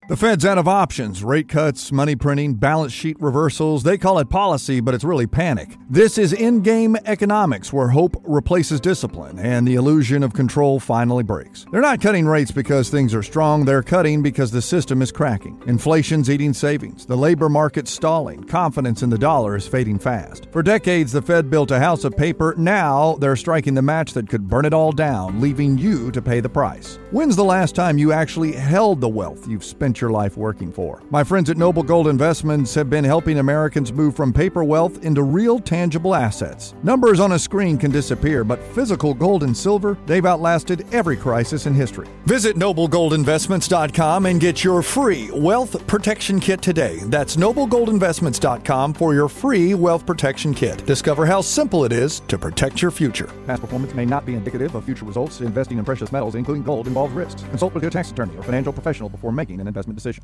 The Fed's out of options. Rate cuts, money printing, balance sheet reversals. They call it policy, but it's really panic. This is in-game economics, where hope replaces discipline and the illusion of control finally breaks. They're not cutting rates because things are strong. They're cutting because the system is cracking. Inflation's eating savings. The labor market's stalling. Confidence in the dollar is fading fast. For decades, the Fed built a house of paper. Now they're striking the match that could burn it all down, leaving you to pay the price. When's the last time you actually held the wealth you've spent your life working for? My friends at Noble Gold Investments have been helping Americans move from paper wealth into real tangible assets. Numbers on a screen can disappear, but physical gold and silver, they've outlasted every crisis in history. Visit noblegoldinvestments.com and get your free wealth protection kit today. That's noblegoldinvestments.com for your free wealth protection kit. Discover how simple it is to protect your future. Past performance may not be indicative of future results. Investing in precious metals, including gold, involves risks. Consult with your tax attorney or financial professional before making an investment decision.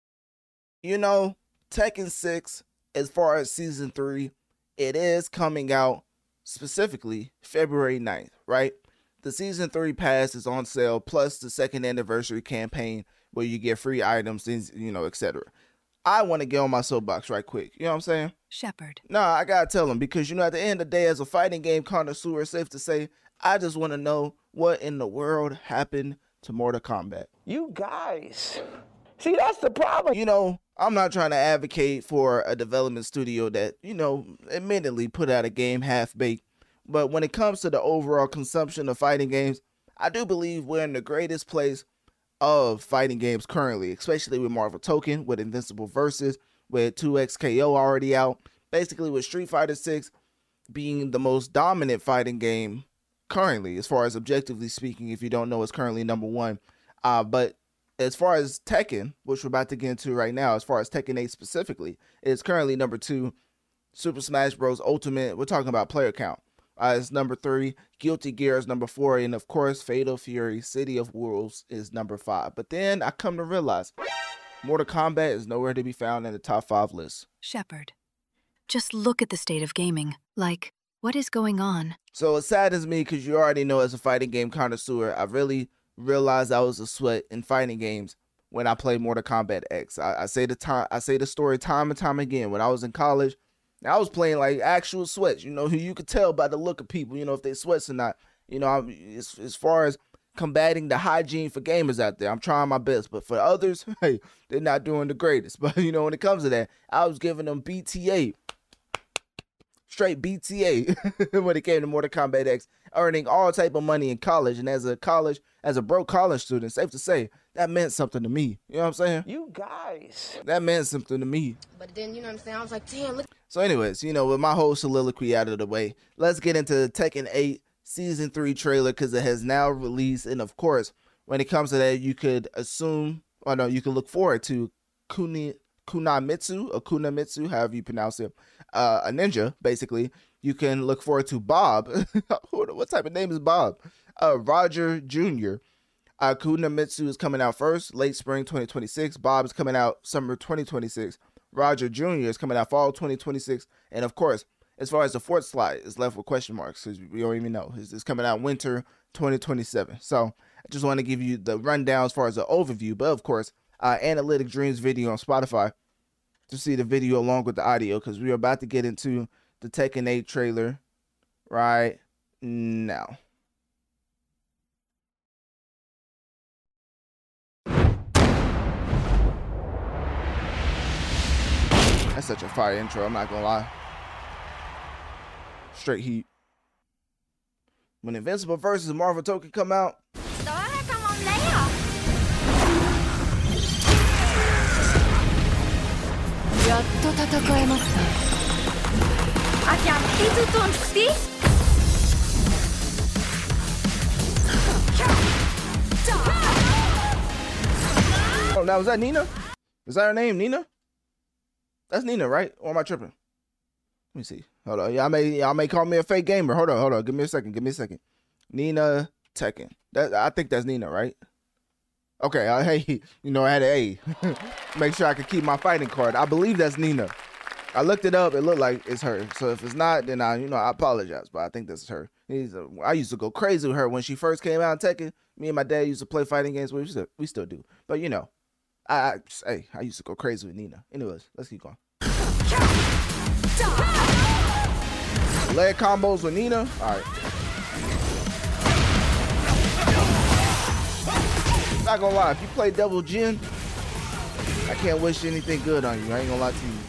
You know, Tekken 6, as far as Season 3, it is coming out specifically February 9th, right? The Season 3 pass is on sale, plus the second anniversary campaign where you get free items, you know, etc. I want to get on my soapbox right quick. You know what I'm saying? Shepard. Nah, I got to tell him because, you know, at the end of the day, as a fighting game connoisseur, it's safe to say, I just want to know what in the world happened to Mortal Kombat. You guys, see, that's the problem. You know, I'm not trying to advocate for a development studio that, you know, admittedly put out a game half-baked. But when it comes to the overall consumption of fighting games, I do believe we're in the greatest place of fighting games currently, especially with Marvel Token, with Invincible Versus, with 2XKO already out. Basically with Street Fighter 6 being the most dominant fighting game currently, as far as objectively speaking, if you don't know, it's currently number one. But as far as Tekken, which we're about to get into right now, as far as Tekken 8 specifically, it's currently number 2. Super Smash Bros. Ultimate, we're talking about player count. Is number 3. Guilty Gear is number 4. And of course, Fatal Fury, City of Wolves is number 5. But then I come to realize Mortal Kombat is nowhere to be found in the top 5 list. Shepard, just look at the state of gaming. Like, what is going on? So it saddens me because you already know, as a fighting game connoisseur, I really realized I was a sweat in fighting games when I played Mortal Kombat X. I say the story time and time again. When I was in college, I was playing like actual sweats. You know, you could tell by the look of people, you know, if they sweats or not. You know, as far as combating the hygiene for gamers out there, I'm trying my best. But for others, hey, they're not doing the greatest. But, you know, when it comes to that, I was giving them BTA. Straight BTA when it came to Mortal Kombat X, earning all type of money in college. And as a broke college student, safe to say, that meant something to me. You know what I'm saying? You guys. That meant something to me. But then, you know what I'm saying? I was like, damn, look. So anyways, you know, with my whole soliloquy out of the way, let's get into the Tekken 8 Season 3 trailer, because it has now released. And of course, when it comes to that, you could assume, or no, you can look forward to Kunamitsu, however you pronounce it, a ninja, basically. You can look forward to Bob. What type of name is Bob? Roger Jr. Kunamitsu is coming out first, late spring 2026. Bob is coming out summer 2026. Roger Jr. is coming out fall 2026. And of course, as far as the fourth slot is left with question marks, because we don't even know. It's coming out winter 2027. So I just want to give you the rundown as far as the overview. But of course, Analytic Dreams video on Spotify to see the video along with the audio, because we are about to get into the Tekken 8 trailer right now. That's such a fire intro, I'm not gonna lie. Straight heat. When Invincible versus Marvel Token come out, oh, now was that Nina? Is that her name, Nina? That's Nina, right? Or am I tripping? Let me see. Hold on. Y'all may call me a fake gamer. Hold on. Give me a second. Nina Tekken. I think that's Nina, right? Okay. Hey, you know, I had an A. Make sure I can keep my fighting card. I believe that's Nina. I looked it up. It looked like it's her. So if it's not, then I apologize. But I think this is her. I used to go crazy with her when she first came out in Tekken. Me and my dad used to play fighting games. We still do. But you know, I used to go crazy with Nina. Anyways, let's keep going. Leg combos with Nina. All right. Not gonna lie, if you play Devil Jin, I can't wish anything good on you. I ain't gonna lie to you.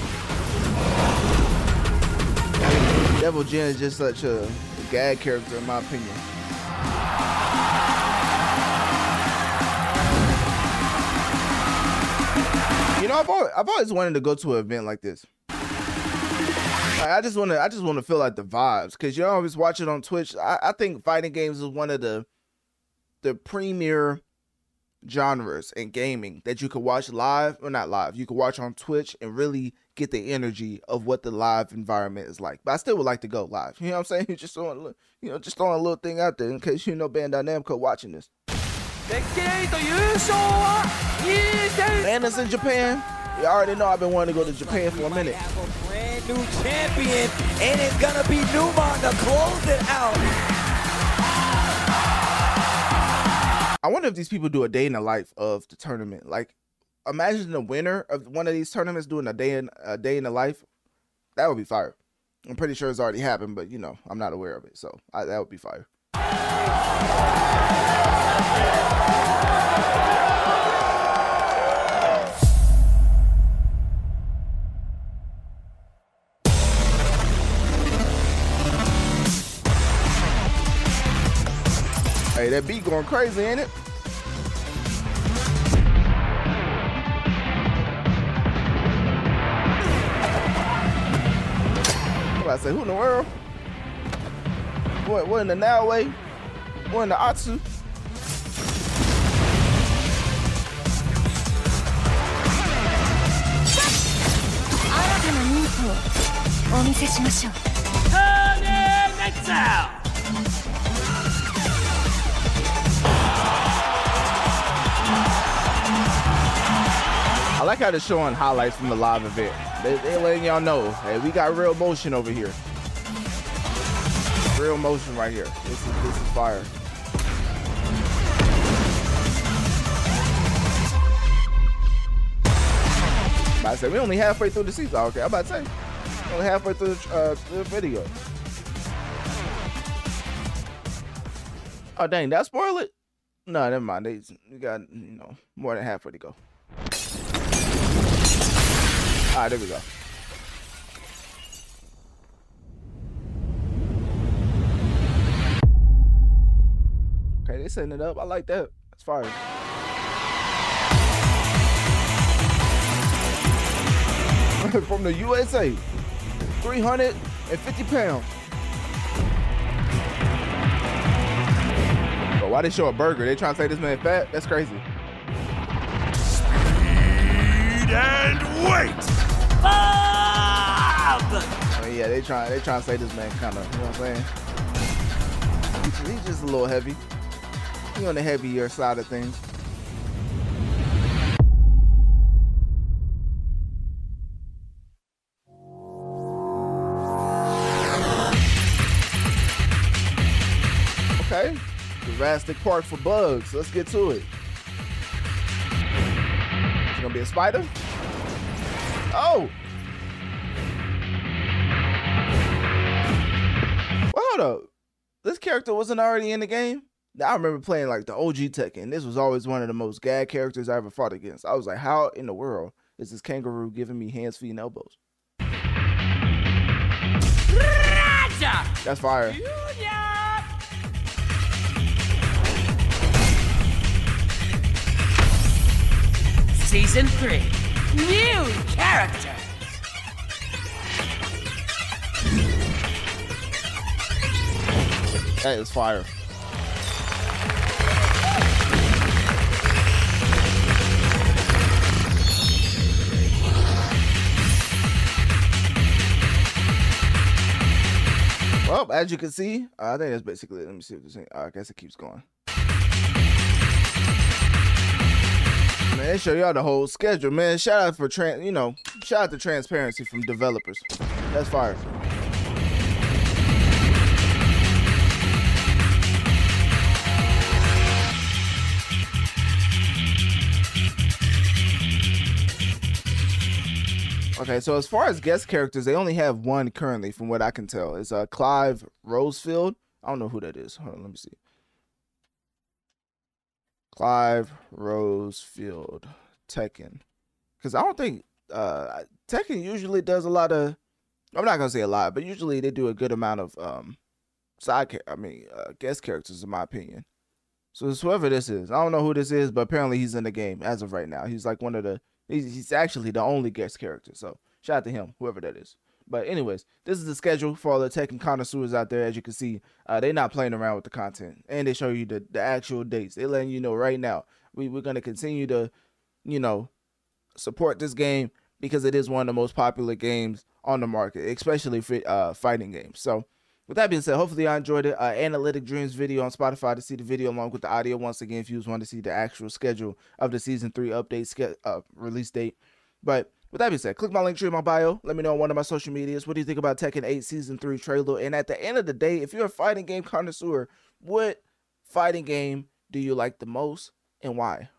Devil Jin is just such a gag character in my opinion. You know, I've always wanted to go to an event like this. I just want to feel like the vibes, because you always watch it on Twitch. I think fighting games is one of the premier genres in gaming that you could watch live, or not live, you could watch on Twitch and really get the energy of what the live environment is like. But I still would like to go live. You know what I'm saying? Just throwing a little thing out there in case you know Bandai Namco watching this. And it's in Japan. You already know I've been wanting to go to Japan for a minute. Brand new champion, and it's gonna be Numon to close it out. I wonder if these people do a day in the life of the tournament. Like, imagine the winner of one of these tournaments doing a day in the life. That would be fire. I'm pretty sure it's already happened, but you know, I'm not aware of it, so that would be fire. Hey, that beat going crazy, ain't it? What I say? Who in the world? What in the now way? What in the Atsu? I like how they're showing highlights from the live event. They letting y'all know, hey, we got real motion over here. Real motion right here. This is fire. I said we only halfway through the season. Okay, I'm about to say only halfway through the video. Oh dang, that spoil it? No, never mind. We got more than halfway to go. All right, there we go. Okay, they setting it up. I like that. That's fire. From the USA, 350 pounds. Bro, why they show a burger? They trying to say this man fat? That's crazy. Speed and weight. Bob! I mean, yeah, they trying to say this man kind of, you know what I'm saying? He's just a little heavy. He on the heavier side of things. Okay, Jurassic Park for bugs. Let's get to it. It's gonna be a spider? Oh! Well, hold up. This character wasn't already in the game? Now, I remember playing like the OG Tekken. This was always one of the most gag characters I ever fought against. I was like, how in the world is this kangaroo giving me hands, feet, and elbows? That's fire. Season 3. New character. That is fire. Well, as you can see, I think that's basically it. Let me see what this thing. I guess it keeps going. Man, they show y'all the whole schedule, man. Shout out for shout out to transparency from developers. That's fire. Okay, so as far as guest characters, they only have one currently, from what I can tell. It's Clive Rosefield. I don't know who that is. Hold on, let me see. Clive Rosefield, Tekken. Because I don't think Tekken usually does a lot of. I'm not gonna say a lot, but usually they do a good amount of guest characters, in my opinion. So it's whoever this is. I don't know who this is, but apparently he's in the game as of right now. He's like one of the. He's actually the only guest character. So shout out to him, whoever that is. But anyways, this is the schedule for all the Tekken connoisseurs out there. As you can see, they're not playing around with the content, and they show you the actual dates. They're letting you know right now. We're gonna continue to, support this game because it is one of the most popular games on the market, especially for fighting games. So with that being said, hopefully I enjoyed it. Analytic Dreams video on Spotify to see the video along with the audio. Once again, if you want to see the actual schedule of the Season 3 update release date. But with that being said, click my link tree in my bio. Let me know on one of my social medias. What do you think about Tekken 8 Season 3 trailer? And at the end of the day, if you're a fighting game connoisseur, what fighting game do you like the most and why?